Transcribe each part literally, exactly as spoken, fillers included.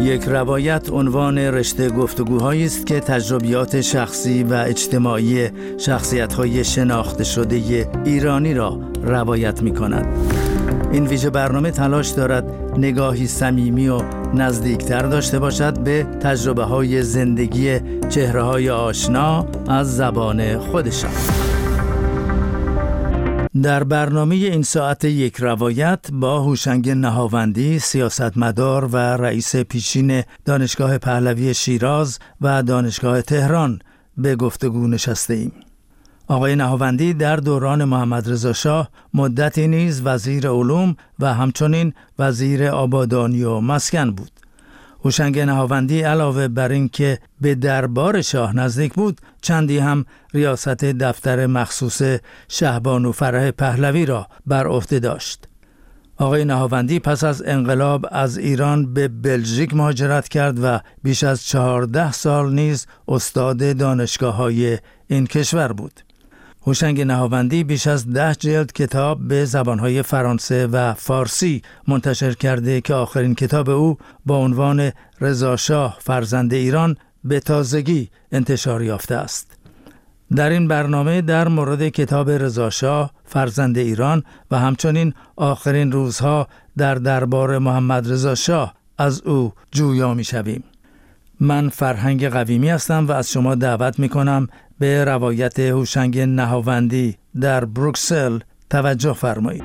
یک روایت عنوان رشته گفتگوهایی است که تجربیات شخصی و اجتماعی شخصیت‌های شناخته شده ایرانی را روایت می‌کند. این ویژه برنامه تلاش دارد نگاهی صمیمی و نزدیکتر داشته باشد به تجربه‌های زندگی چهره‌های آشنا از زبان خودشان. در برنامه این ساعت یک روایت با هوشنگ نهاوندی، سیاستمدار و رئیس پیشین دانشگاه پهلوی شیراز و دانشگاه تهران به گفتگو نشسته ایم. آقای نهاوندی در دوران محمد رضا شاه مدتی نیز وزیر علوم و همچنین وزیر آبادانی و مسکن بود. هوشنگ نهاوندی علاوه بر این که به دربار شاه نزدیک بود، چندی هم ریاست دفتر مخصوص شهبانو فرح پهلوی را بر عهده داشت. آقای نهاوندی پس از انقلاب از ایران به بلژیک مهاجرت کرد و بیش از چهارده سال نیز استاد دانشگاه‌های این کشور بود. هوشنگ نهاوندی بیش از ده جلد کتاب به زبانهای فرانسه و فارسی منتشر کرده که آخرین کتاب او با عنوان رضا شاه فرزند ایران به تازگی انتشار یافته است. در این برنامه در مورد کتاب رضا شاه فرزند ایران و همچنین آخرین روزها در دربار محمد رضا شاه از او جویا می شویم. من فرهنگ قویمی هستم و از شما دعوت می کنم به روایت هوشنگ نهاوندی در بروکسل توجه فرمایید.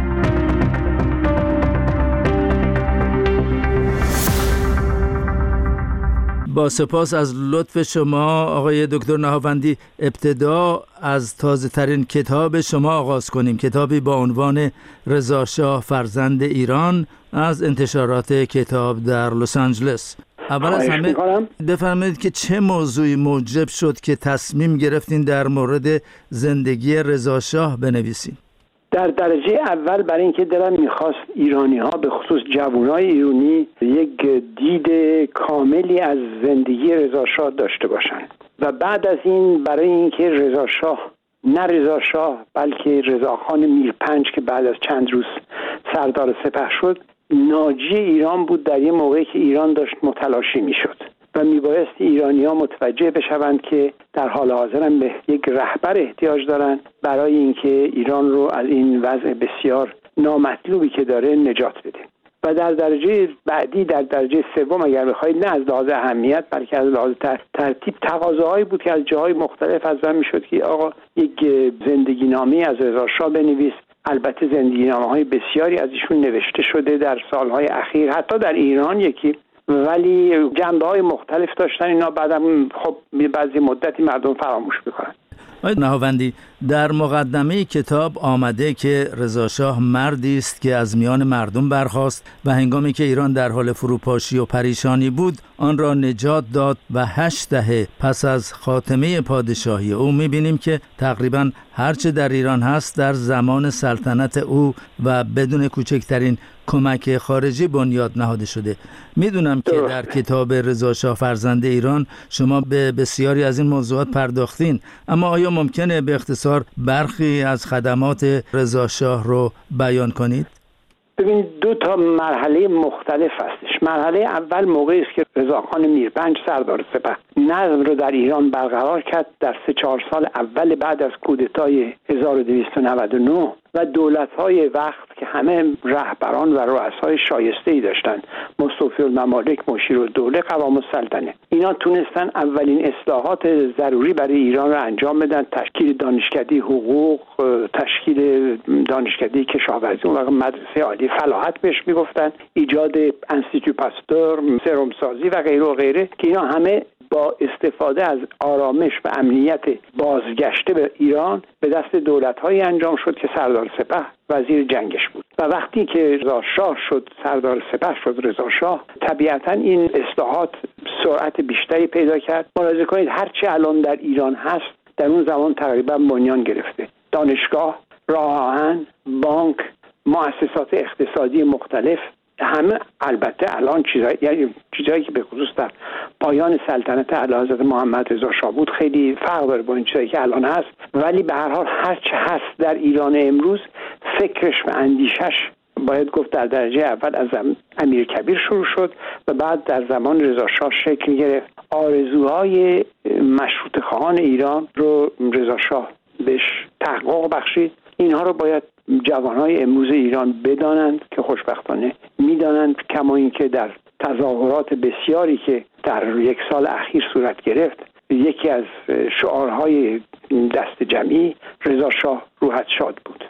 با سپاس از لطف شما آقای دکتر نهاوندی، ابتدا از تازه ترین کتاب شما آغاز کنیم، کتابی با عنوان رضا شاه فرزند ایران از انتشارات کتاب در لس آنجلس. اول از همه بفرمایید که چه موضوعی موجب شد که تصمیم گرفتین در مورد زندگی رضا شاه بنویسین؟ در درجه اول برای اینکه دلم میخواست ایرانی ها به خصوص جوانای ایرانی یک دید کاملی از زندگی رضا شاه داشته باشن و بعد از این برای اینکه رضا شاه نه رضا شاه بلکه رضاخان میرپنج که بعد از چند روز سردار سپه شد ناجی ایران بود در یه موقعی که ایران داشت متلاشی میشد و میبایست ایرانی ها متوجه بشوند که در حال حاضر هم به یک رهبر احتیاج دارن برای اینکه ایران رو از این وضع بسیار نامطلوبی که داره نجات بده. و در درجه بعدی، در درجه سوم اگر بخواید، نه از لحاظ اهمیت بلکه از لحاظ ترتیب، تقاضاهایی بود که از جاهای مختلف از من میشد که آقا یک زندگی نامه از رضا شاه بنویس. البته زندگی نامه های بسیاری از ایشون نوشته شده در سالهای اخیر، حتی در ایران یکی، ولی جنبه های مختلف داشتن اینا، بعدم خب بعضی مدتی مردم فراموش میکنن. آقای نهاوندی، در مقدمه کتاب آمده که رضا شاه مردی است که از میان مردم برخاست و هنگامی که ایران در حال فروپاشی و پریشانی بود آن را نجات داد و هشت دهه پس از خاتمه پادشاهی او می‌بینیم که تقریباً هرچه در ایران هست در زمان سلطنت او و بدون کوچکترین کمک خارجی بنیاد نهاده شده. میدونم که در کتاب رضا شاه فرزند ایران شما به بسیاری از این موضوعات پرداختین، اما آیا ممکنه به اختصار برخی از خدمات رضا شاه رو بیان کنید؟ ببین، دو تا مرحله مختلف هستش. مرحله اول موقعی است که رضاخان میرپنج سردار سپه نظم رو در ایران برقرار کرد در سه چهار سال اول بعد از کودتای هزار و دویست و نود و نه و دولت‌های وقت که همه رهبران و رؤسای شایسته‌ای داشتن، مستوفی الممالک، مشیرالدوله، قوام السلطنه، اینا تونستن اولین اصلاحات ضروری برای ایران رو انجام بدن. تشکیل دانشکده حقوق، تشکیل دانشکده کشاورزی و مدرسه عالی فلاحت بهش میگفتن، ایجاد انستیتو پاستور، سرم سازی و غیره و غیره که اینا همه با استفاده از آرامش و امنیت بازگشته به ایران به دست دولت‌هایی انجام شد که سردار سپه وزیر جنگش بود. و وقتی که رضا شاه شد، سردار سپه شد رضا شاه، طبیعتاً این اصلاحات سرعت بیشتری پیدا کرد. ملاحظه کنید هرچی الان در ایران هست در اون زمان تقریبا بنیان گرفته. دانشگاه، راه آهن، بانک، مؤسسات اقتصادی مختلف، همه البته الان چیزایی یعنی چیزایی که به خصوص در پایان سلطنت اعلیحضرت محمد رضا شاه بود خیلی فرق داره با این چیزایی که الان هست، ولی به هر حال هر چه هست در ایران امروز فکرش و اندیشش باید گفت در درجه اول از امیر کبیر شروع شد و بعد در زمان رضا شاه شکل گرفت. آرزوهای مشروطه خواهان ایران رو رضا شاه بهش تحقق بخشید. اینها رو باید جوانهای امروز ایران بدانند که خوشبختانه میدانند، کما اینکه در تظاهرات بسیاری که در یک سال اخیر صورت گرفت یکی از شعارهای دست جمعی رضا شاه روحت شاد بود.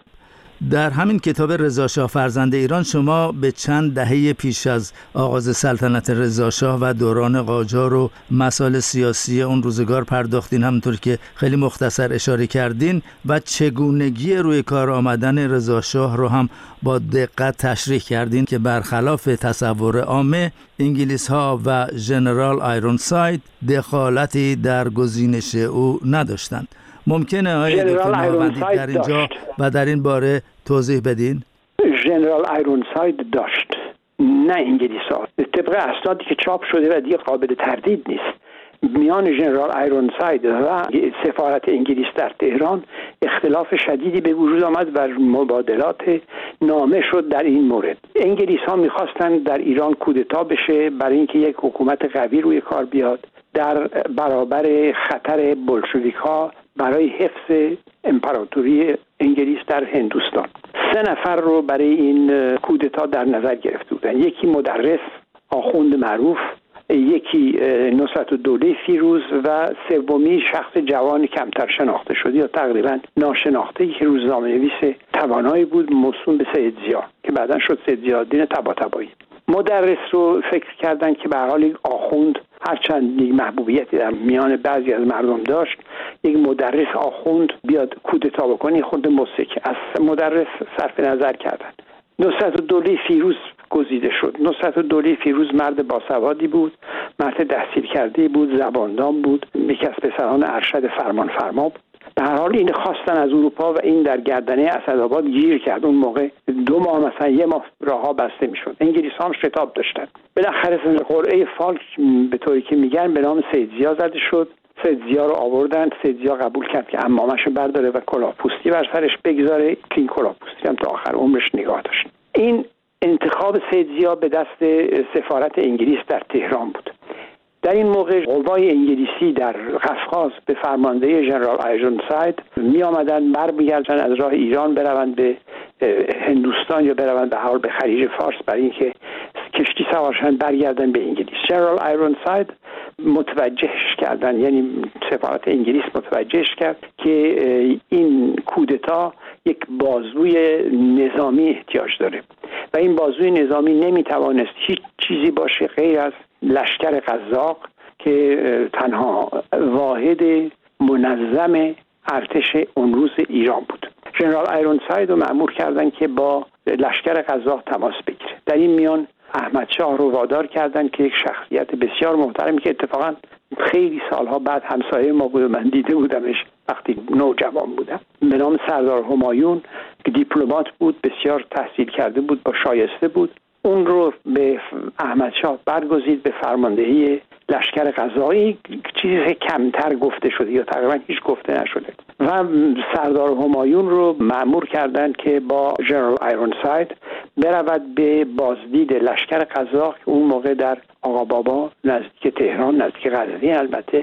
در همین کتاب رضا شاه فرزند ایران شما به چند دهه پیش از آغاز سلطنت رضا شاه و دوران قاجار و مسائل سیاسی اون روزگار پرداختین، همونطور که خیلی مختصر اشاره کردین، و چگونگی روی کار آمدن رضا شاه رو هم با دقت تشریح کردین که برخلاف تصور عامه انگلیس ها و ژنرال آیرونساید دخالتی در گزینش او نداشتند. ممکنه آقای دکتر نهاوندی در اینجا و در این باره توضیح بدین؟ ژنرال آیرونساید داشت، نه انگلیس ها. طبق اسنادی که چاپ شده و دیگه قابل تردید نیست، میان ژنرال آیرونساید و سفارت انگلیس در تهران اختلاف شدیدی به وجود آمد و مبادلات نامه شد در این مورد. انگلیس ها میخواستند در ایران کودتا بشه برای اینکه یک حکومت قوی روی کار بیاد در برابر خطر بولشویک ها برای حفظ امپراتوری انگلیس در هندوستان. سه نفر رو برای این کودتا در نظر گرفته بودن. یکی مدرس آخوند معروف، یکی نصرت الدوله فیروز و سومی شخص جوان کمتر شناخته شده یا تقریبا ناشناخته‌ای که روزنامه نویس توانایی بود، موسوم به سید ضیا که بعداً شد سید ضیاءالدین طباطبایی. مدرس رو فکر کردن که به هر حال آخوند هرچند یک محبوبیتی در میان بعضی از مردم داشت، یک مدرس آخوند بیاد کودتا بکنه خود مسک، از مدرس صرف نظر کردن. نصرت الدوله فیروز گزیده شد. نصرت الدوله فیروز مرد باسوادی بود، مرد تحصیل کرده بود، زباندان بود، یکی از پسران ارشد فرمانفرما بود. به هر حال این خواستن از اروپا و این در گردنه اسدآباد گیر کرد. اون موقع دو ماه مثلا یه ماه راهها بسته میشد. انگلیس هم شتاب داشتن. بالاخره قرعه فالک به طوری که میگن به نام سید ضیا زده شد. سید ضیا رو آوردن. سید ضیا قبول کرد که عمامشو برداره و کلاهپوستی بر سرش بگذاره که این کلاهپوستی هم تا آخر عمرش نگاه داشت. این انتخاب سید ضیا به دست سفارت انگلیس در تهران بود. در این موقع قوای انگلیسی در قفقاز به فرماندهی ژنرال آیرونساید می آمدن برمیگردن از راه ایران بروند به هندوستان یا بروند به حال به خلیج فارس برای اینکه کشتی سوارشن برگردن به انگلیس. ژنرال آیرونساید متوجهش کردن، یعنی سفارت انگلیس متوجهش کرد که این کودتا یک بازوی نظامی احتیاج داره و این بازوی نظامی نمیتوانست هیچ چیزی باشه غیر از لشکر قزاق که تنها واحد منظم ارتش اون روز ایران بود. ژنرال آیرونساید رو مأمور کردن که با لشکر قزاق تماس بگیره. در این میان احمد شاه رو وادار کردن که یک شخصیت بسیار محترمی که اتفاقا خیلی سالها بعد همسایه ما بود، من دیده بودمش وقتی نوجوان بودم، به نام سردار همایون که دیپلمات بود، بسیار تحصیل کرده بود، با شایسته بود، اون رو به احمد شاه برگزید به فرماندهی لشکر قزاقی. چیزی کمتر گفته شده یا تقریبا هیچ گفته نشده و سردار همایون رو مأمور کردند که با ژنرال آیرونساید برود به بازدید لشکر قزاق که اون موقع در آقابابا نزدیک تهران، نزدیک غزنی البته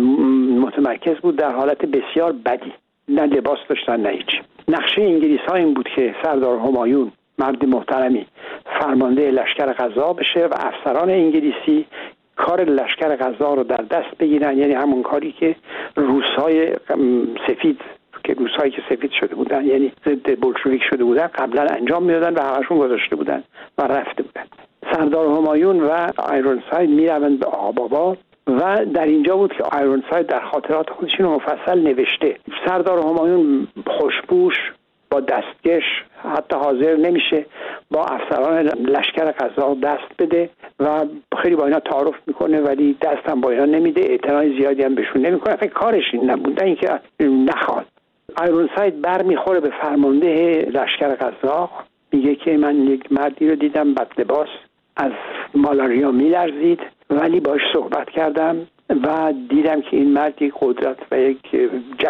متمرکز بود، در حالت بسیار بدی، نه لباس داشتن نه هیچ. نقشه انگلیس ها این بود که سردار همایون مرد محترمی فرمانده لشکر قزاق بشه و افسران انگلیسی کار لشکر قزاق رو در دست بگیرن، یعنی همون کاری که روس‌های سفید که روس‌هایی که سفید شده بودن، یعنی ضد بولشویک شده بودن، قبلا انجام میدادن و همشون گذاشته بودن و رفته بودن. سردار همایون و آیرونساید میروند به آقابابا و در اینجا بود که آیرونساید در خاطرات خودش رو مفصل نوشته. سردار همایون خوشپوش با دستکش حتی حاضر نمیشه با افسران لشکر قزاق دست بده و خیلی با اینا تعارف میکنه ولی دست هم با اینا نمیده، اعتنای زیادی هم بهشون نمیکنه. فکر کارش این نبوده، اینکه نخواد. آیرونساید بر میخوره به فرمانده لشکر قزاق، میگه که من یک مردی رو دیدم بد لباس، از مالاریا میلرزید ولی باش صحبت کردم و دیدم که این مرد یک قدرت و یک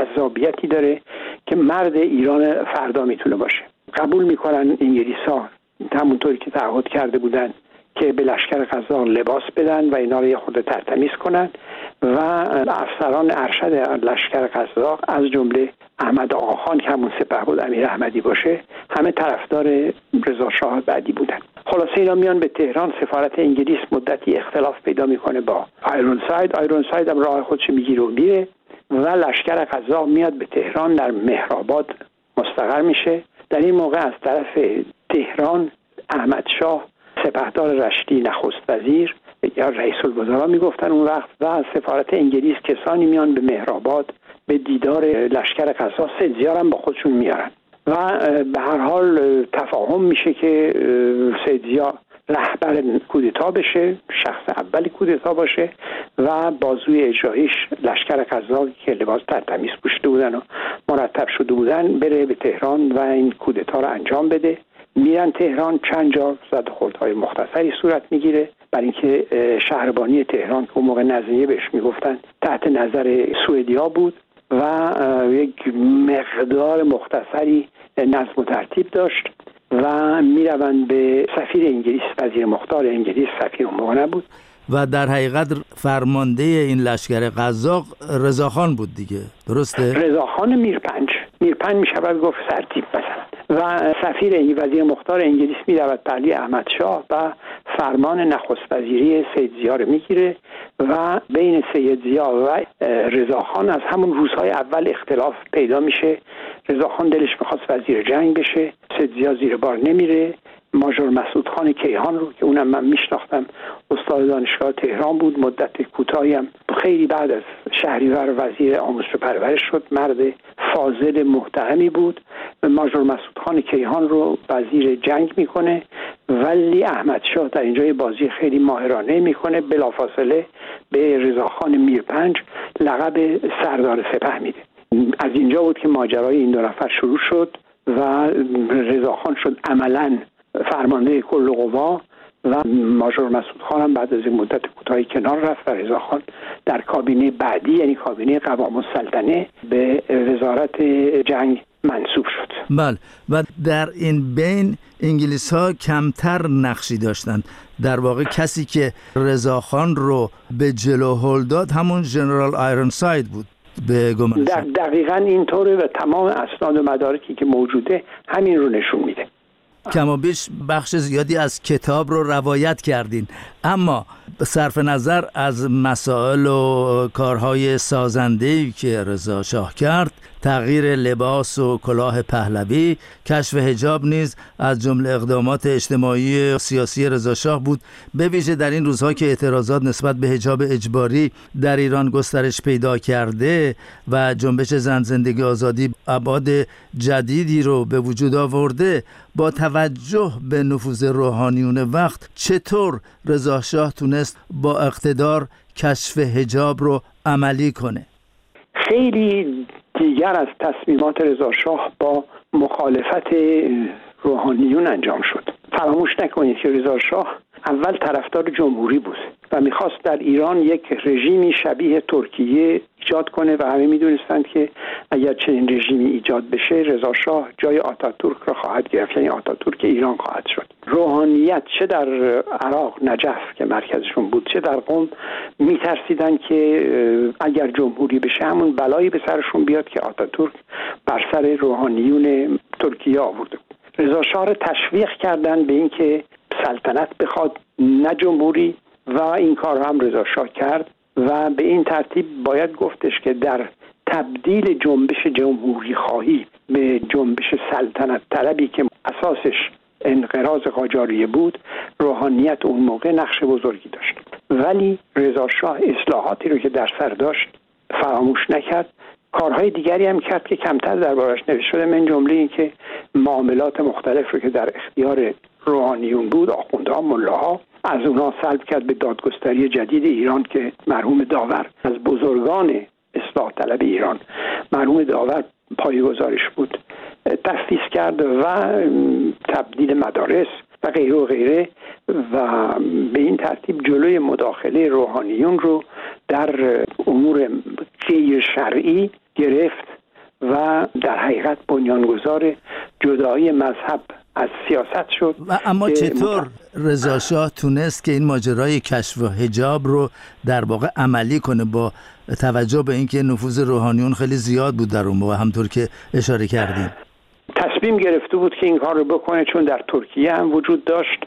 جذابیتی داره که مرد ایران فردا میتونه باشه. قبول میکنن انگلیس‌ها همونطوری که تعهد کرده بودن که به لشکر قزاق لباس بدن و اینا رو یه خود ترتمیز کنن و افسران ارشد لشکر قزاق از جمله احمد آقاخان که همون سپهبد امیر احمدی باشه همه طرفدار رضا شاه بعدی بودن. خلاصه اینا میان به تهران. سفارت انگلیس مدتی اختلاف پیدا میکنه با آیرونساید. آیرونساید هم راه خودش میگیره و میره و لشکر قزاق میاد به تهران، در مهرآباد مستقر میشه. در این موقع از طرف تهران احمد شاه سپهدار رشتی نخست وزیر یا رئیس الوزراء میگفتن اون وقت و از سفارت انگلیس کسانی میان به مهرآباد به دیدار لشکر قزاق. سیدزیا هم با خودشون میارن و به هر حال تفاهم میشه که سیدزیا رهبر کودتا بشه، شخص اولی کودتا باشه و بازوی اجراییش لشکر قزاق که لباس ترتمیز پوشیده بودن و مرتب شده بودن بره به تهران و این کودتا رو انجام بده. میرن تهران، چند جا زد و خوردهای مختصری صورت میگیره برای اینکه شهربانی تهران که اون موقع نظمیه بهش میگفتن تحت نظر سوئدیا بود و یک مقدار مختصری نظم و ترتیب داشت و میروند به سفیر انگلیس، وزیر مختار انگلیس، سفیر اون موقع نبود و در حقیقت فرمانده این لشکر قزاق رضاخان بود دیگه، درسته؟ رضاخان میرپنج میرپنج میشود گفت سرتیپ مثلا. و سفیر این وزیر مختار انگلیس میرود پهلوی احمد شاه و فرمان نخست وزیری سید ضیا رو میگیره و بین سید ضیا و رضاخان از همون روزهای اول اختلاف پیدا میشه. رضاخان دلش میخواست وزیر جنگ بشه، سید ضیا زیر بار نمیره. ماژور مسعود خان کیهان رو که اونم من میشناختم، استاد دانشگاه تهران بود، مدت کوتاهی هم خیلی بعد از شهریور وزیر آموزش و پرورش شد، مرد فاضل محترمی بود. ماژور مسعود خان کیهان رو وزیر جنگ میکنه ولی احمد شاه در اینجا بازی خیلی ماهرانه میکنه، بلافاصله به رضاخان میرپنج لقب سردار سپه میده. از اینجا بود که ماجرای این دو نفر شروع شد و رضاخان شد عملاً فرمانده کل قوا و ماژور مسعود خان هم بعد از این مدت کوتاهی کنار رفت و رضاخان در کابینه بعدی یعنی کابینه قوام السلطنه به وزارت جنگ منصوب شد. بله، و در این بین انگلیس ها کمتر نقشی داشتند. در واقع کسی که رضاخان رو به جلو هل داد همون ژنرال آیرونساید بود. به گمان در دقیقاً اینطوره و تمام اسناد و مدارکی که موجوده همین رو نشون میده. کما بیش بخش زیادی از کتاب رو روایت کردین، اما صرف نظر از مسائل و کارهای سازنده‌ای که رضا شاه کرد، تغییر لباس و کلاه پهلوی، کشف حجاب نیز از جمله اقدامات اجتماعی و سیاسی رضا شاه بود، به ویژه در این روزها که اعتراضات نسبت به حجاب اجباری در ایران گسترش پیدا کرده و جنبش زن زندگی آزادی ابعاد جدیدی رو به وجود آورده. با توجه به نفوذ روحانیون وقت چطور رضا شاه تونست با اقتدار کشف حجاب رو عملی کنه؟ خیلی دیگر از تصمیمات رضا شاه با مخالفت روحانیون انجام شد. فراموش نکنید که رضا شاه اول طرفدار جمهوری بود و میخواست در ایران یک رژیمی شبیه ترکیه ایجاد کنه و همه میدونستند که اگر چنین رژیمی ایجاد بشه رضا شاه جای آتاتورک را خواهد گرفت، یعنی آتاتورک ایران خواهد شد. روحانیت چه در عراق نجف که مرکزشون بود چه در قم میترسیدن که اگر جمهوری بشه همون بلایی به سرشون بیاد که آتاتورک بر سر روحانیون ترکیه آورده. رضا شاه را تشویق کردن به اینکه سلطنت بخواد نه جمهوری و این کار هم رضا شاه کرد و به این ترتیب باید گفتش که در تبدیل جنبش جمهوری خواهی به جنبش سلطنت طلبی که اساسش انقراض قاجاریه بود، روحانیت اون موقع نقش بزرگی داشت. ولی رضا شاه اصلاحاتی رو که در سر داشت فراموش نکرد. کارهای دیگری هم کرد که کمتر دربارش نوشته شده، من جمله این که معاملات مختلف رو که در اختیار روحانیون بود، آخوندها، ملاها، از اونها سلب کرد به دادگستری جدید ایران که مرحوم داور از بزرگان اصلاح طلب ایران مرحوم داور پایه‌گذارش بود، تأسیس کرد و تبدیل مدارس و غیره و غیره و به این ترتیب جلوی مداخله روحانیون رو در امور غیر شرعی گرفت و در حقیقت بنیانگذار جدایی مذهب از سیاست شد. و اما چطور رضا شاه تونست که این ماجرای کشف و حجاب رو در واقع عملی کنه با توجه به اینکه نفوذ روحانیون خیلی زیاد بود در اون موقع، همطور که اشاره کردیم؟ تصمیم گرفته بود که این کار رو بکنه چون در ترکیه هم وجود داشت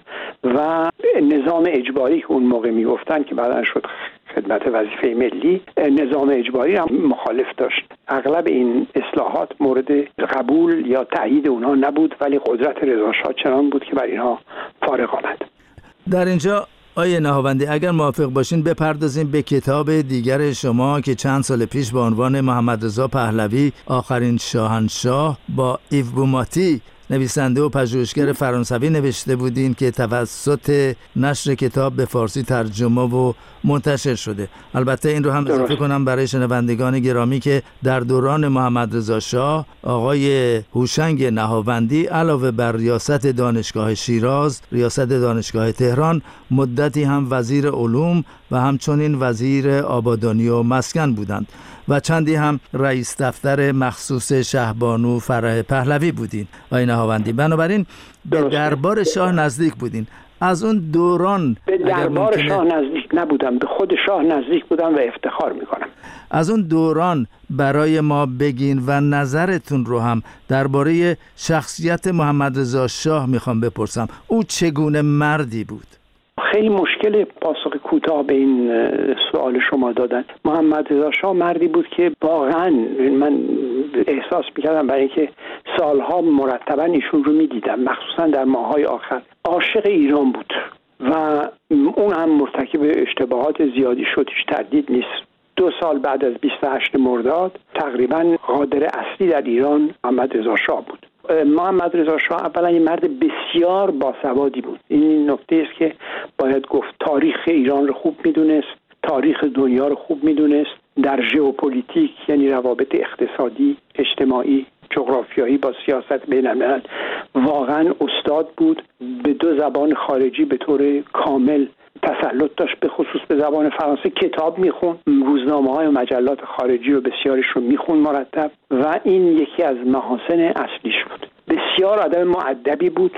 و نظام اجباری که اون موقع میگفتن که بعداً شد خدمت وظیفه ملی، نظام اجباری هم مخالف داشت. اغلب این اصلاحات مورد قبول یا تایید اونها نبود، ولی قدرت رضا شاه چنان بود که بر اینها فارغ آمد. در اینجا آیه نهاوندی اگر موافق باشین بپردازیم به کتاب دیگر شما که چند سال پیش با عنوان محمد رضا پهلوی آخرین شاهنشاه با ایو بوماتی نویسنده و پژوهشگر فرانسوی نوشته بودین که توسط نشر کتاب به فارسی ترجمه و منتشر شده. البته این رو هم اضافه کنم برای شنوندگان گرامی که در دوران محمد رضا شاه آقای هوشنگ نهاوندی علاوه بر ریاست دانشگاه شیراز، ریاست دانشگاه تهران، مدتی هم وزیر علوم و همچنین وزیر آبادانی و مسکن بودند و چندی هم رئیس دفتر مخصوص شهبانو فرح پهلوی بودین آقای نهاوندی. بنابراین به دربار شاه نزدیک بودین. از اون دوران به دربار شاه نزدیک نبودم، به خود شاه نزدیک بودم و افتخار میکنم. از اون دوران برای ما بگین و نظرتون رو هم درباره شخصیت محمد رضا شاه میخوام بپرسم. او چگونه مردی بود؟ خیلی مشکل پاسخ کوتاه به این سوال شما دادن. محمد رضا شاه مردی بود که واقعا من احساس میکردم برای اینکه سالها مرتبا ایشون رو میدیدم، مخصوصا در ماههای آخر. عاشق ایران بود و اون هم مرتکب اشتباهات زیادی شد، هیچ تردید نیست. دو سال بعد از بیست و هشتم مرداد تقریبا قادر اصلی در ایران محمد رضا شاه بود. محمد رضا شاه اولا یه مرد بسیار باسوادی بود. این نکته است که باید گفت. تاریخ ایران رو خوب میدونست، تاریخ دنیا رو خوب میدونست، در ژئوپلیتیک یعنی روابط اقتصادی، اجتماعی، جغرافیایی با سیاست بین الملل واقعا استاد بود. به دو زبان خارجی به طور کامل تسلط داشت، به خصوص به زبان فرانسه. کتاب میخون، روزنامه‌های و مجلات خارجی رو بسیارش رو میخون مرتب و این یکی از محاسن اصلیش بود. بسیار آدم مؤدبی بود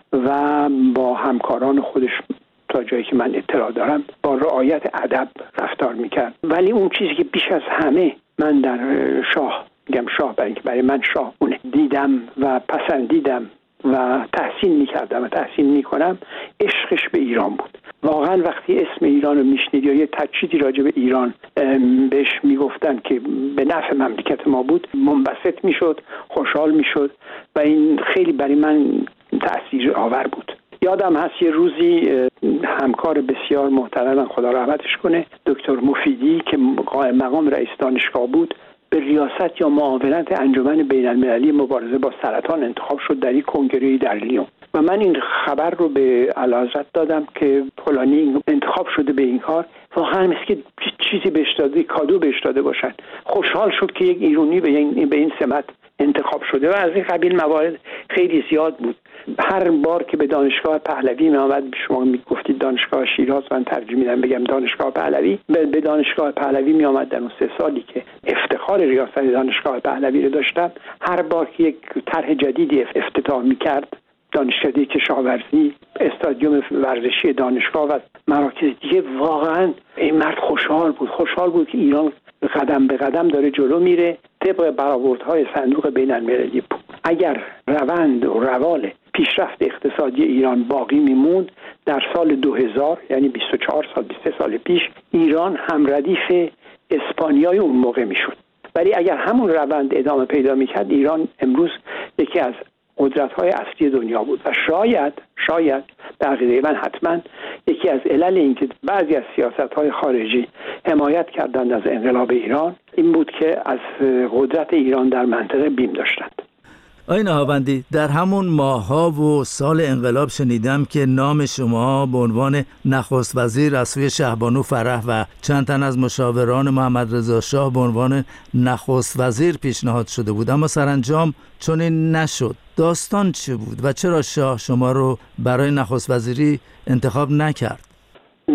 و با همکاران خودش تا جایی که من اطلاع دارم با رعایت ادب رفتار میکرد. ولی اون چیزی که بیش از همه من در شاه، میگم شاه برای اینکه برای من شاه اونه، دیدم و پسندیدم و تحسین میکردم و تحسین میکنم، عشقش به ایران بود. واقعا وقتی اسم ایران رو میشنید یا یه تجسیدی راجع به ایران بهش میگفتن که به نفع مملکت ما بود، منبسط میشد، خوشحال میشد و این خیلی برای من تأثیر آور بود. یادم هست یه روزی همکار بسیار محترم، خدا رحمتش کنه، دکتر مفیدی که قائم مقام رئیس دانشگاه بود، به ریاست یا معاونت انجمن بین المللی مبارزه با سرطان انتخاب شد در یک کنگره در لیون و من این خبر رو به اعلیحضرت دادم که فلانی انتخاب شده به این کار. واقعا مثل که چیزی بهش داده، کادو بهش داده باشن. خوشحال شد که یک ایرانی به این به این سمت انتخاب شده و از این قبیل موارد خیلی زیاد بود. هر بار که به دانشگاه پهلوی می آمد، شما میگفتید دانشگاه شیراز، من ترجیح میدم بگم دانشگاه پهلوی، به دانشگاه پهلوی می آمد در اون سه سالی که افتخار ریاست دانشگاه پهلوی رو داشتم، هر بار که یک طرح جدیدی افتتاح میکرد، دانشکده کشاورزی، استادیوم ورزشی دانشگاه و مراکز دیگه، واقعا این مرد خوشحال بود. خوشحال بود که ایران قدم به قدم داره جلو میره طبق برآوردهای صندوق بین المللی. اگر روند و روال پیشرفت اقتصادی ایران باقی میموند، در سال دو هزار یعنی بیست و چهار سال بیست و سه سال پیش ایران هم ردیف اسپانیای اون موقع میشد. ولی اگر همون روند ادامه پیدا میکرد، ایران امروز یکی از قدرت‌های اصلی دنیا بود و شاید شاید به عقیده من حتما یکی از علل اینکه بعضی از سیاست‌های خارجی حمایت کردند از انقلاب ایران این بود که از قدرت ایران در منطقه بیم داشتند. آقای نهاوندی، در همون ماه‌ها و سال انقلاب شنیدم که نام شما به عنوان نخست وزیر از سوی شهبانو فرح و چند تن از مشاوران محمد رضا شاه به عنوان نخست وزیر پیشنهاد شده بود، اما سرانجام چنین نشد. داستان چه بود و چرا شاه شما رو برای نخست وزیری انتخاب نکرد؟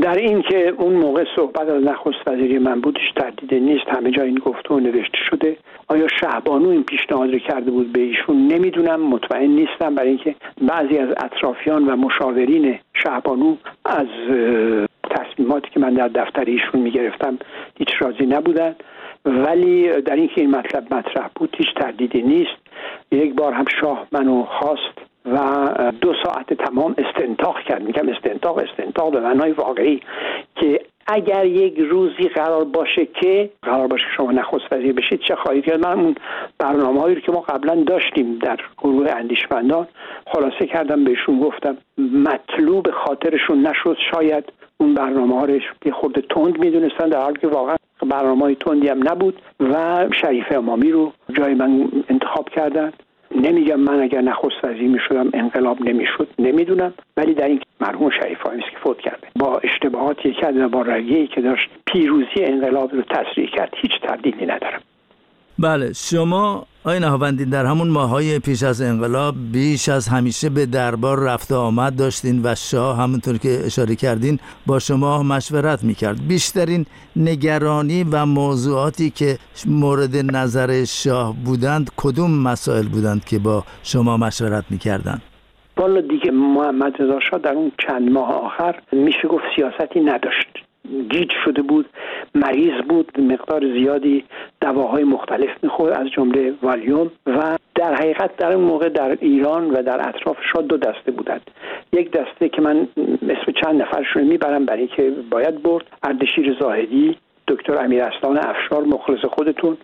در این که اون موقع صحبت از نخست وزیری من بود هیچ تردیدی نیست، همه جا این گفته و نوشته شده. آیا شهبانو این پیشنهاد رو کرده بود به ایشون نمیدونم، مطمئن نیستم، برای اینکه بعضی از اطرافیان و مشاورین شهبانو از تصمیماتی که من در دفتر ایشون میگرفتم هیچ راضی نبودن. ولی در این که این مطلب مطرح بود هیچ تردیدی نیست. یک بار هم شاه منو خواست و دو ساعت تمام استنتاق کرد. میگم استنتاق استنتاق به معنای واقعی که اگر یک روزی قرار باشه که قرار باشه شما نخست وزیر بشید چه خواهید کرد. من اون برنامه‌هایی رو که ما قبلا داشتیم در گروه اندیشمندان خلاصه کردم، بهشون گفتم مطلوب خاطرشون نشد، شاید اون برنامه‌ها رو یه خورده تند میدونستن، در حالی که واقعا برنامه‌های تندی هم نبود و شریف امامی رو جای من انتخاب کردن. نمیگم من اگر نخست وزیر میشدم انقلاب نمیشد، نمیدونم، ولی در این مرحوم شریف امامی که فوت کرده با اشتباهاتی که کرد و با رویه‌ای که داشت پیروزی انقلاب رو تسریع کرد هیچ تردیدی ندارم. بله، شما آقای نهاوندی در همون ماهای پیش از انقلاب بیش از همیشه به دربار رفت آمد داشتین و شاه همونطور که اشاره کردین با شما مشورت میکرد. بیشترین نگرانی و موضوعاتی که مورد نظر شاه بودند کدوم مسائل بودند که با شما مشورت میکردند؟ والا دیگه محمد رضا شاه در اون چند ماه آخر میشه گفت سیاستی نداشت، گیج شده بود، مریض بود، مقدار زیادی دواهای مختلف میخورد از جمله والیوم و در حقیقت در اون موقع در ایران و در اطراف شاه دو دسته بودند. یک دسته که من اسم چند نفرشون میبرم برای که باید برد: اردشیر زاهدی، دکتر امیرارسلان افشار مخلص خودتون،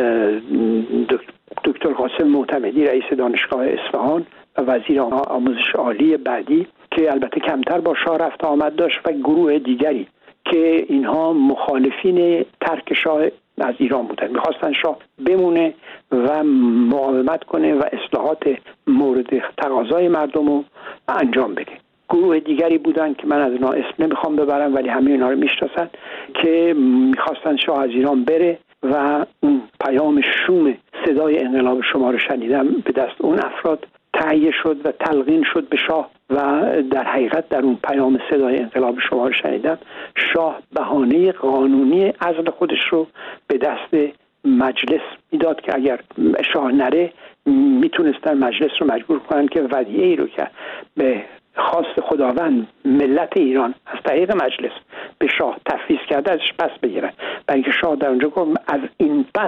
دکتر قاسم معتمدی رئیس دانشگاه اصفهان و وزیر آموزش عالی بعدی که البته کمتر با شاه رفت آمد داشت، و گروه دیگری که اینها مخالفین ترک شاه از ایران بودن، میخواستن شاه بمونه و مقاومت کنه و اصلاحات مورد تقاضای مردم رو انجام بده. گروه دیگری بودن که من از اینا اسم نمیخوام ببرم ولی همه اینا رو میشناسن که میخواستن شاه از ایران بره و اون پیام شوم صدای انقلاب شما رو شنیدم به دست اون افراد تهیه شد و تلقین شد به شاه و در حقیقت در اون پیام صدای انقلاب شما رو شنیدم شاه بهانه قانونی عزل خودش رو به دست مجلس میداد که اگر شاه نره میتونستن مجلس رو مجبور کنن که ودیعه ای رو که به خواست خداوند ملت ایران از طریق مجلس به شاه تفویض کرده ازش پس بگیرن. برای اینکه شاه در اونجا گفت از این پس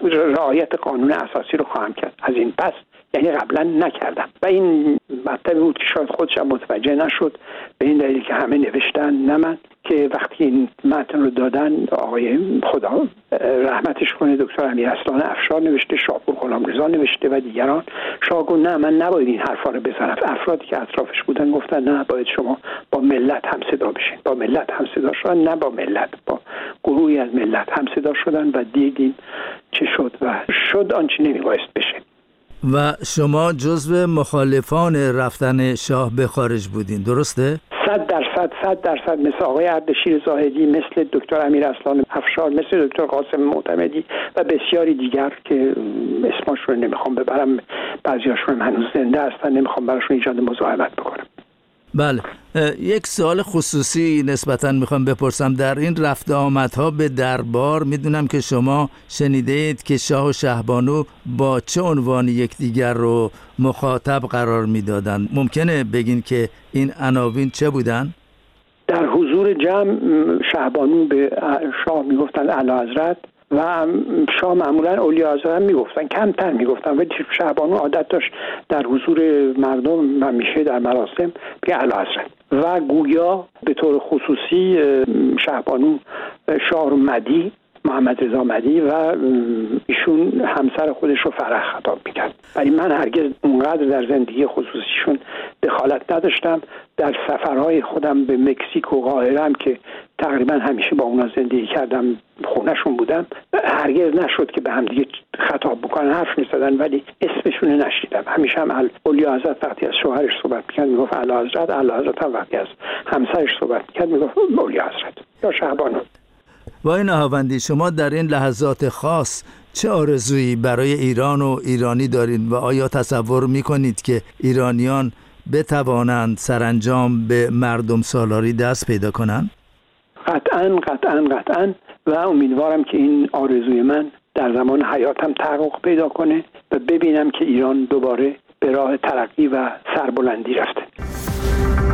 رعایت قانون اساسی رو خواهم کرد، از این پس یعنی قبلا نکردم. و این مطلبی بود که شاید خودش متوجه نشد، به این دلیل که همه نوشتن نه من، که وقتی این متن رو دادن آقای خدا رحمتش کنه دکتر امیرارسلان افشار نوشته، شاپور غلامرضا نوشته و دیگران، شاه گفت نه من نباید این حرفا رو بزنم. افرادی که اطرافش بودن گفتن نه باید شما با ملت هم صدا بشین. با ملت هم صدا شدن، نه با ملت، با گروهی از ملت هم صدا شدن و دیدیم چه شد و شد آنچه نمیبایست بشه. و شما جزو مخالفان رفتن شاه به خارج بودین، درسته؟ صد درصد صد درصد مثل آقای اردشیر زاهدی، مثل دکتر امیرارسلان افشار، مثل دکتر قاسم معتمدی و بسیاری دیگر که اسمشون رو نمیخوام ببرم، بعضیاشون هنوز زنده هستن، نمیخوام براشون ایجاد مزاحمت بکنم. بله، یک سوال خصوصی نسبتاً میخوام بپرسم. در این رفت آمدها به دربار میدونم که شما شنیده اید که شاه و شهبانو با چه عنوان یکدیگر رو مخاطب قرار میدادن. ممکنه بگین که این عناوین چه بودن؟ در حضور جمع شهبانو به شاه میگفتن اعلیحضرت و شاه معمولا اولیا حضرت میگفتن، کمتر میگفتن، ولی شهبانو عادت داشت در حضور مردم و میشه در مراسم بگه اعلیحضرت. و گویا به طور خصوصی شهبانو شاه مدی، محمد رضا مدی و ایشون همسر خودش رو فرح خطاب میکرد. ولی من هرگز اونقدر در زندگی خصوصیشون دخالت نداشتم. در سفرهای خودم به مکزیک و قاهره هم که تقریبا همیشه با اونا زندگی کردم، خونهشون بودم، هرگز نشد که به هم دیگه خطاب بکنن، حرف می‌زدن ولی اسمشون نشیدم. همیشه هم اولیا حضرت وقتی از شوهرش صحبت می‌کرد میگفت اعلیحضرت، اعلیحضرت هم وقتی از همسرش صحبت می‌کرد میگفت اولیا حضرت یا شهبانو. وای نهاوندی، شما در این لحظات خاص چه آرزویی برای ایران و ایرانی دارین و آیا تصور می‌کنید که ایرانیان بتوانند سرانجام به مردم سالاری دست پیدا کنند؟ قطعاً قطعاً قطعاً و امیدوارم که این آرزوی من در زمان حیاتم تحقق پیدا کنه و ببینم که ایران دوباره به راه ترقی و سربلندی رفته.